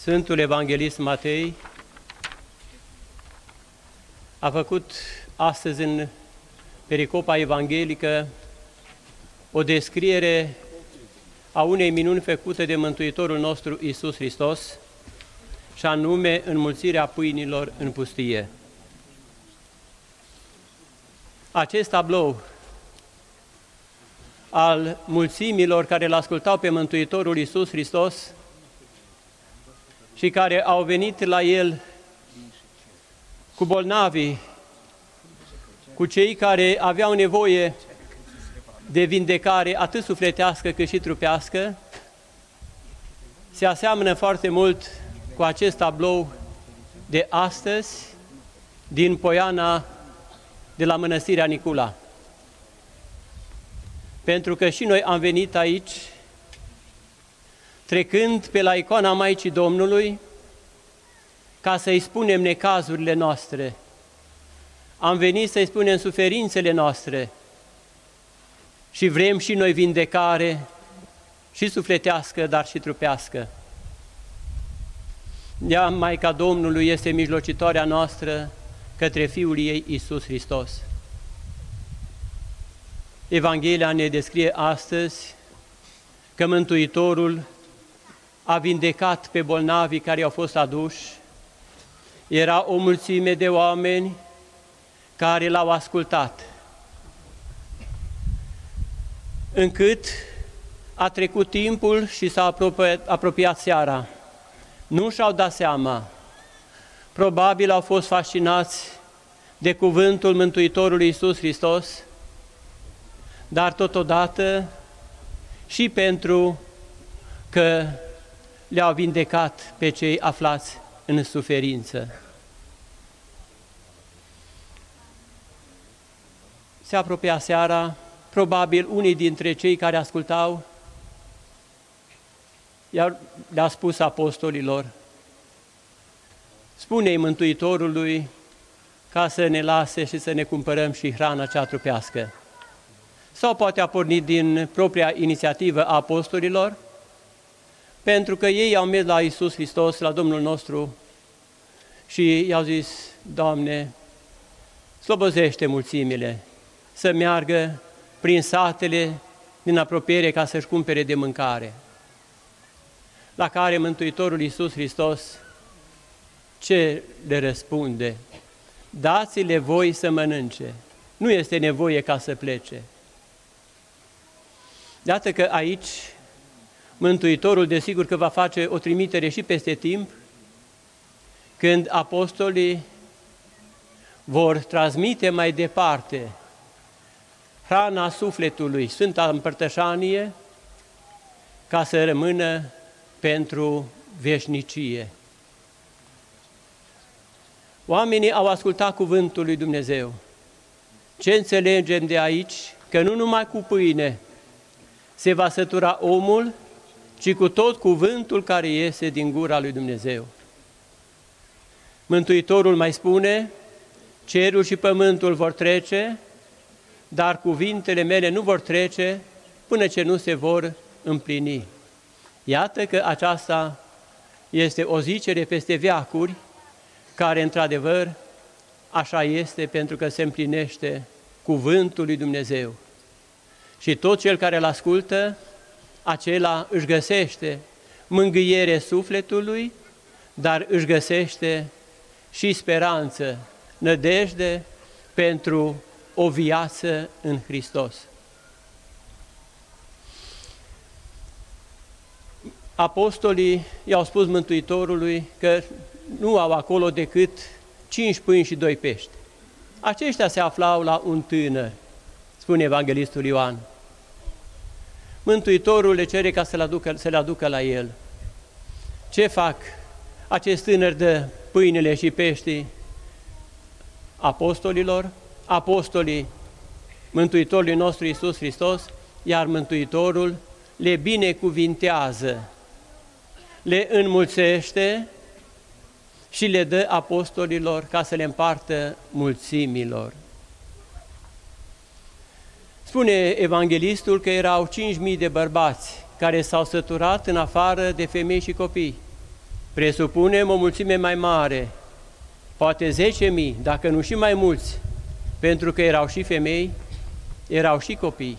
Sfântul Evanghelist Matei a făcut astăzi în pericopa evanghelică o descriere a unei minuni făcute de Mântuitorul nostru Iisus Hristos, și anume înmulțirea pâinilor în pustie. Acest tablou al mulțimilor care îl ascultau pe Mântuitorul Iisus Hristos și care au venit la El cu bolnavii, cu cei care aveau nevoie de vindecare atât sufletească cât și trupească, se aseamănă foarte mult cu acest tablou de astăzi din Poiana de la Mănăstirea Nicula. Pentru că și noi am venit aici trecând pe la icoana Maicii Domnului ca să-i spunem necazurile noastre. Am venit să-i spunem suferințele noastre și vrem și noi vindecare, și sufletească, dar și trupească. Ea, Maica Domnului, este mijlocitoarea noastră către Fiul ei, Iisus Hristos. Evanghelia ne descrie astăzi că Mântuitorul a vindecat pe bolnavii care au fost aduși. Era o mulțime de oameni care l-au ascultat, încât a trecut timpul și s-a apropiat seara. Nu și-au dat seama. Probabil au fost fascinați de cuvântul Mântuitorului Iisus Hristos, dar totodată și pentru că le-au vindecat pe cei aflați în suferință. Se apropia seara, probabil unii dintre cei care ascultau le-a spus apostolilor: spune-i Mântuitorului ca să ne lase și să ne cumpărăm și hrana cea trupească. Sau poate a pornit din propria inițiativă a apostolilor, pentru că ei au mers la Iisus Hristos, la Domnul nostru, și i-au zis: Doamne, slobozește mulțimile să meargă prin satele din apropiere ca să-și cumpere de mâncare. La care Mântuitorul Iisus Hristos ce le răspunde? Dați-le voi să mănânce, nu este nevoie ca să plece. Iată că aici Mântuitorul desigur că va face o trimitere și peste timp, când apostolii vor transmite mai departe hrana sufletului, Sfânta Împărtășanie, ca să rămână pentru veșnicie. Oamenii au ascultat cuvântul lui Dumnezeu. Ce înțelegem de aici? Că nu numai cu pâine se va sătura omul, ci cu tot cuvântul care iese din gura lui Dumnezeu. Mântuitorul mai spune: cerul și pământul vor trece, dar cuvintele mele nu vor trece până ce nu se vor împlini. Iată că aceasta este o zicere peste veacuri, care într-adevăr așa este, pentru că se împlinește cuvântul lui Dumnezeu. Și tot cel care îl ascultă, acela își găsește mângâiere sufletului, dar își găsește și speranță, nădejde pentru o viață în Hristos. Apostolii i-au spus Mântuitorului că nu au acolo decât 5 pâini și 2 pești. Aceștia se aflau la un tânăr, spune Evanghelistul Ioan. Mântuitorul le cere ca să le aducă la el. Ce fac? Acest tânăr dă pâinile și peștii apostolilor, apostolii Mântuitorului nostru Iisus Hristos, iar Mântuitorul le binecuvintează, le înmulțește și le dă apostolilor ca să le împartă mulțimilor. Spune evanghelistul că erau 5.000 de bărbați care s-au săturat în afară de femei și copii. Presupunem o mulțime mai mare, poate 10.000, dacă nu și mai mulți, pentru că erau și femei, erau și copii.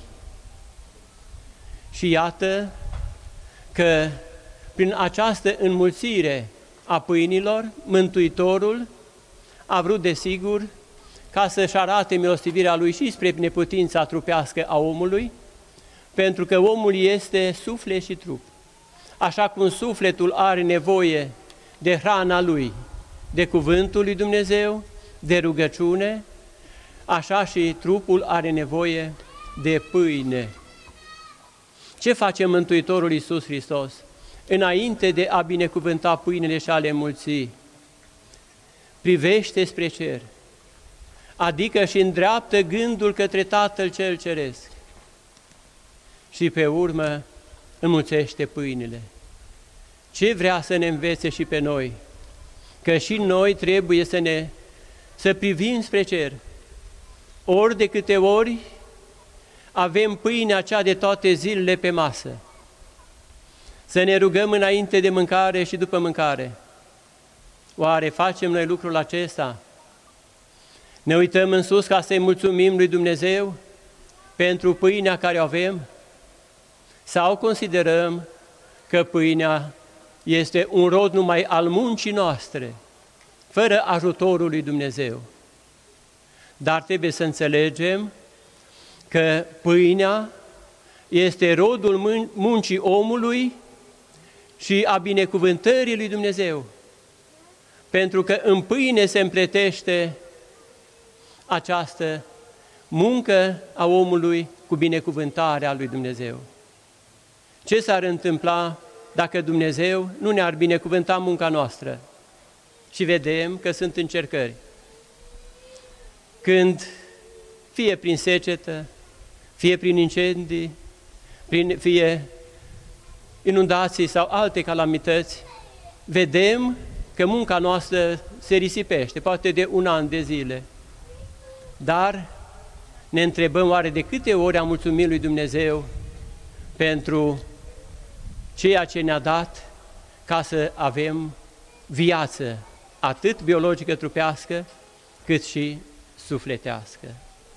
Și iată că prin această înmulțire a pâinilor, Mântuitorul a vrut, desigur, ca să-și arate milostivirea Lui și spre neputința trupească a omului, pentru că omul este suflet și trup. Așa cum sufletul are nevoie de hrana lui, de cuvântul lui Dumnezeu, de rugăciune, așa și trupul are nevoie de pâine. Ce face Mântuitorul Iisus Hristos? Înainte de a binecuvânta pâinele și a le înmulți, privește spre cer, adică și îndreaptă gândul către Tatăl cel Ceresc și pe urmă înmulțește pâinile. Ce vrea să ne învețe și pe noi? Că și noi trebuie să privim spre cer. Ori de câte ori avem pâinea cea de toate zilele pe masă, să ne rugăm înainte de mâncare și după mâncare. Oare facem noi lucrul acesta? Ne uităm în sus ca să-i mulțumim lui Dumnezeu pentru pâinea care o avem? Sau considerăm că pâinea este un rod numai al muncii noastre, fără ajutorul lui Dumnezeu? Dar trebuie să înțelegem că pâinea este rodul muncii omului și a binecuvântării lui Dumnezeu, pentru că în pâine se împletește această muncă a omului cu binecuvântarea lui Dumnezeu. Ce s-ar întâmpla dacă Dumnezeu nu ne-ar binecuvânta munca noastră? Și vedem că sunt încercări. Când, fie prin secetă, fie prin incendii, fie inundații sau alte calamități, vedem că munca noastră se risipește, poate de un an de zile. Dar ne întrebăm oare de câte ori am mulțumit lui Dumnezeu pentru ceea ce ne-a dat ca să avem viață, atât biologică trupească, cât și sufletească.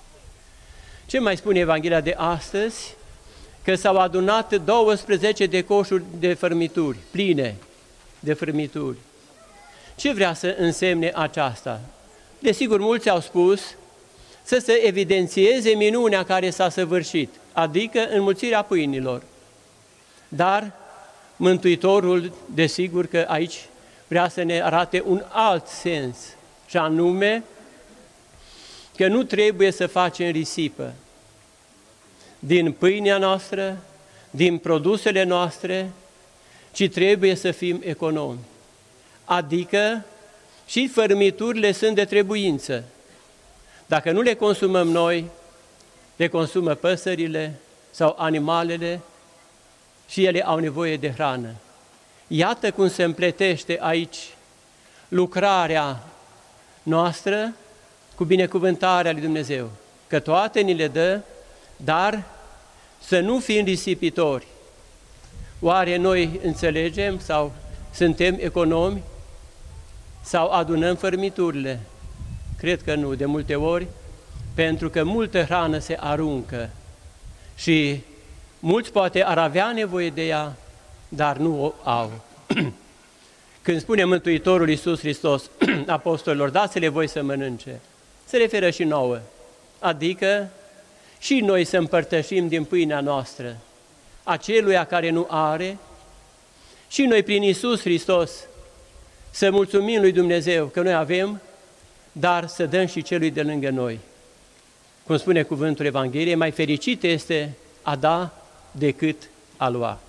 Ce mai spune Evanghelia de astăzi? Că s-au adunat 12 de coșuri de fărmituri, pline de fărmituri. Ce vrea să însemne aceasta? Desigur, mulți au spus să se evidențieze minunea care s-a săvârșit, adică înmulțirea pâinilor. Dar Mântuitorul, desigur că aici vrea să ne arate un alt sens, și anume că nu trebuie să facem risipă din pâinea noastră, din produsele noastre, ci trebuie să fim economi. Adică și fărmiturile sunt de trebuință. Dacă nu le consumăm noi, le consumă păsările sau animalele și ele au nevoie de hrană. Iată cum se împletește aici lucrarea noastră cu binecuvântarea lui Dumnezeu, că toate ni le dă, dar să nu fim risipitori. Oare noi înțelegem sau suntem economi sau adunăm fărmiturile? Cred că nu, de multe ori, pentru că multă hrană se aruncă și mulți poate ar avea nevoie de ea, dar nu o au. Când spune Mântuitorul Iisus Hristos apostolilor, dați-le voi să mănânce, se referă și nouă, adică și noi să împărtășim din pâinea noastră aceluia care nu are, și noi prin Iisus Hristos să mulțumim lui Dumnezeu că noi avem, dar să dăm și celui de lângă noi. Cum spune cuvântul Evangheliei, mai fericit este a da decât a lua.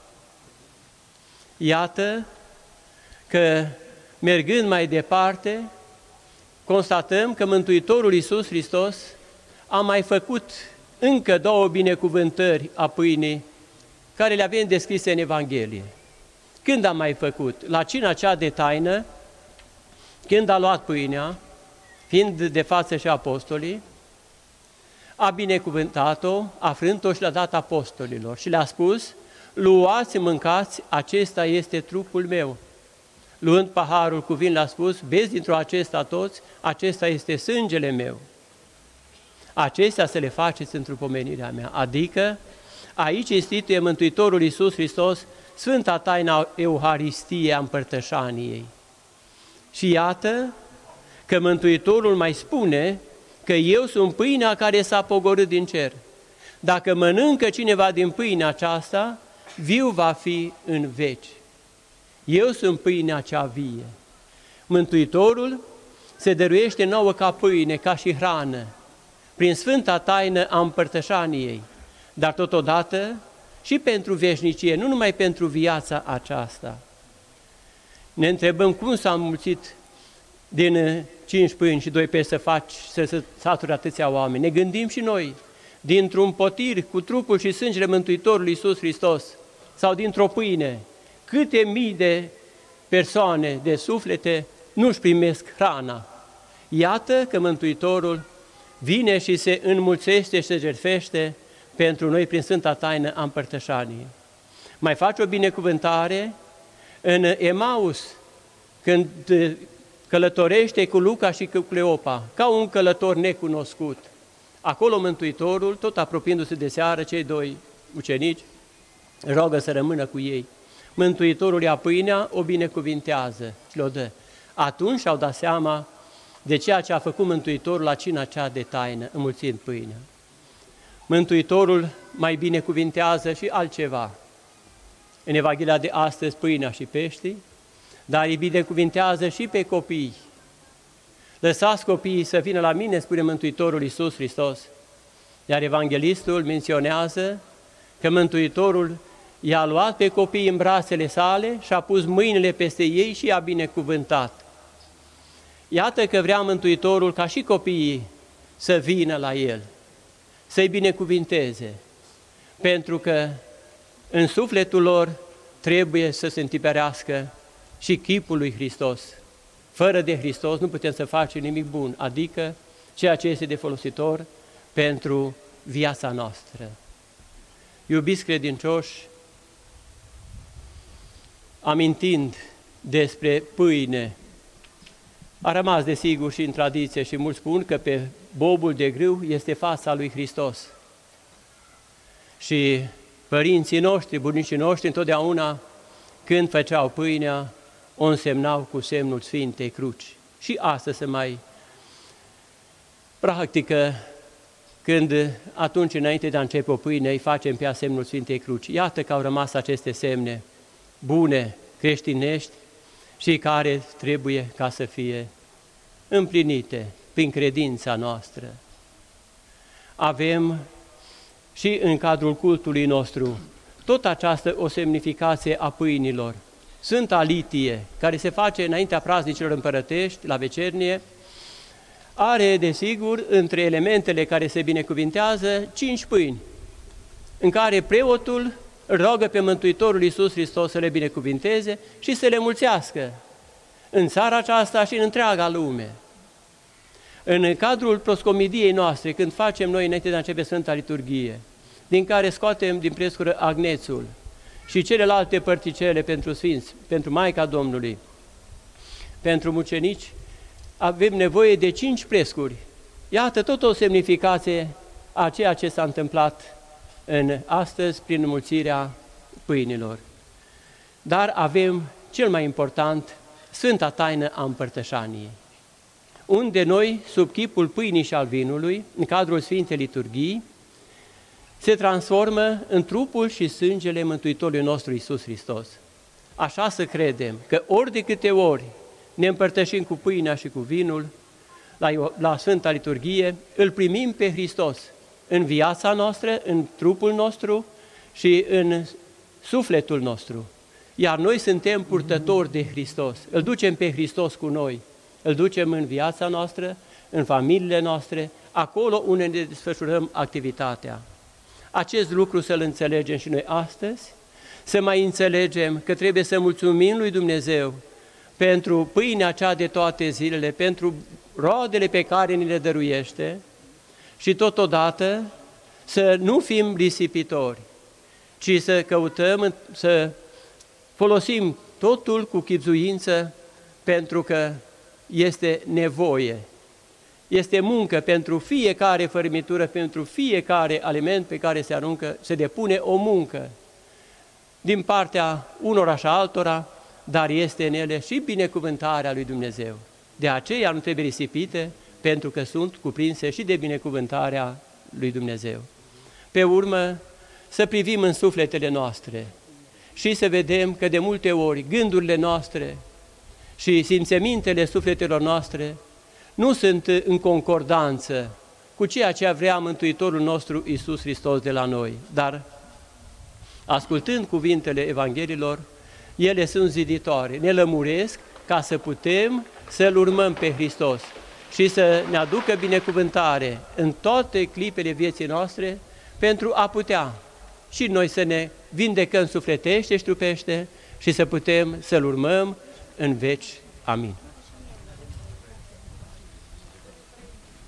Iată că, mergând mai departe, constatăm că Mântuitorul Iisus Hristos a mai făcut încă 2 binecuvântări a pâinii, care le avem descrise în Evanghelie. Când a mai făcut? La cina cea de taină, când a luat pâinea, fiind de față și apostolii, a binecuvântat-o, a frânt-o și le-a dat apostolilor și le-a spus: luați, mâncați, acesta este trupul meu. luând paharul cu vin, l-a spus, beți dintr-o acesta toți, acesta este sângele meu. Acestea să le faceți într-o pomenirea mea. Adică, aici instituie Mântuitorul Iisus Hristos Sfânta Taina Euharistiei a împărtășaniei. Și iată că Mântuitorul mai spune că eu sunt pâinea care s-a pogorât din cer. Dacă mănâncă cineva din pâinea aceasta, viu va fi în veci. Eu sunt pâinea cea vie. Mântuitorul se dăruiește nouă ca pâine, ca și hrană, prin Sfânta Taină a împărtășaniei, dar totodată și pentru veșnicie, nu numai pentru viața aceasta. Ne întrebăm cum s-a înmulțit din 5 pâini și 2 pești să se sature atâția oameni. Ne gândim și noi, dintr-un potir cu trupul și sângele Mântuitorului Iisus Hristos, sau dintr-o pâine, câte mii de persoane, de suflete, nu-și primesc hrana. Iată că Mântuitorul vine și se înmulțește și se jertfește pentru noi prin Sfânta Taină a împărtășaniei. Mai face o binecuvântare în Emaus, când călătorește cu Luca și cu Cleopa, ca un călător necunoscut. Acolo Mântuitorul, tot apropiindu-se de seară, cei 2 ucenici rogă să rămână cu ei. Mântuitorul ia pâinea, o binecuvintează și le-o dă. Atunci și-au dat seama de ceea ce a făcut Mântuitorul la cina cea de taină, înmulțind pâinea. Mântuitorul mai binecuvintează și altceva. În Evanghelia de astăzi, pâinea și peștii, dar îi binecuvintează și pe copii. Lăsați copiii să vină la mine, spune Mântuitorul Iisus Hristos. Iar evanghelistul menționează că Mântuitorul i-a luat pe copii în brațele sale și a pus mâinile peste ei și i-a binecuvântat. Iată că vrea Mântuitorul ca și copiii să vină la El, să-i binecuvinteze, pentru că în sufletul lor trebuie să se întiperească și chipul lui Hristos. Fără de Hristos nu putem să facem nimic bun, adică ceea ce este de folositor pentru viața noastră. Iubiți credincioși, amintind despre pâine, a rămas desigur și în tradiție și mulți spun că pe bobul de grâu este fața lui Hristos. Și părinții noștri, bunicii noștri, întotdeauna când făceau pâinea, o însemnau cu semnul Sfintei Cruci. Și astăzi se mai practică când atunci înainte de a începe o pâine îi facem pe ea semnul Sfintei Cruci. Iată că au rămas aceste semne bune, creștinești și care trebuie ca să fie împlinite prin credința noastră. Avem și în cadrul cultului nostru tot această o semnificație a pâinilor. Sfânta Litie, care se face înaintea praznicilor împărătești, la vecernie, are, desigur, între elementele care se binecuvintează 5 pâini, în care preotul rogă pe Mântuitorul Iisus Hristos să le binecuvinteze și să le mulțească în țara aceasta și în întreaga lume. În cadrul proscomidiei noastre, când facem noi înainte de a începe Sfânta Liturghie, din care scoatem din prescură agnețul și celelalte părticele pentru Sfinți, pentru Maica Domnului, pentru mucenici, avem nevoie de 5 prescuri. Iată tot o semnificație a ceea ce s-a întâmplat în astăzi prin înmulțirea pâinilor. Dar avem cel mai important, Sfânta Taină a împărtășaniei, unde noi, sub chipul pâinii și al vinului, în cadrul Sfintei Liturghii, se transformă în trupul și sângele Mântuitorului nostru Iisus Hristos. Așa să credem că ori de câte ori ne împărtășim cu pâinea și cu vinul la Sfânta Liturghie, îl primim pe Hristos în viața noastră, în trupul nostru și în sufletul nostru. Iar noi suntem purtători de Hristos. Îl ducem pe Hristos cu noi, îl ducem în viața noastră, în familiile noastre, acolo unde ne desfășurăm activitatea. Acest lucru să-l înțelegem și noi astăzi, să mai înțelegem că trebuie să mulțumim lui Dumnezeu pentru pâinea cea de toate zilele, pentru roadele pe care ni le dăruiește și totodată să nu fim risipitori, ci să căutăm să folosim totul cu chibzuință, pentru că este nevoie. Este muncă pentru fiecare fărâmitură, pentru fiecare aliment pe care se aruncă, se depune o muncă din partea unora și altora, dar este în ele și binecuvântarea lui Dumnezeu. De aceea nu trebuie risipite, pentru că sunt cuprinse și de binecuvântarea lui Dumnezeu. Pe urmă, să privim în sufletele noastre și să vedem că de multe ori gândurile noastre și simțămintele sufletelor noastre nu sunt în concordanță cu ceea ce vrea Mântuitorul nostru Iisus Hristos de la noi, dar ascultând cuvintele Evangheliilor, ele sunt ziditoare, ne lămuresc ca să putem să-L urmăm pe Hristos și să ne aducă binecuvântare în toate clipele vieții noastre, pentru a putea și noi să ne vindecăm sufletește și trupește și să putem să-L urmăm în veci. Amin.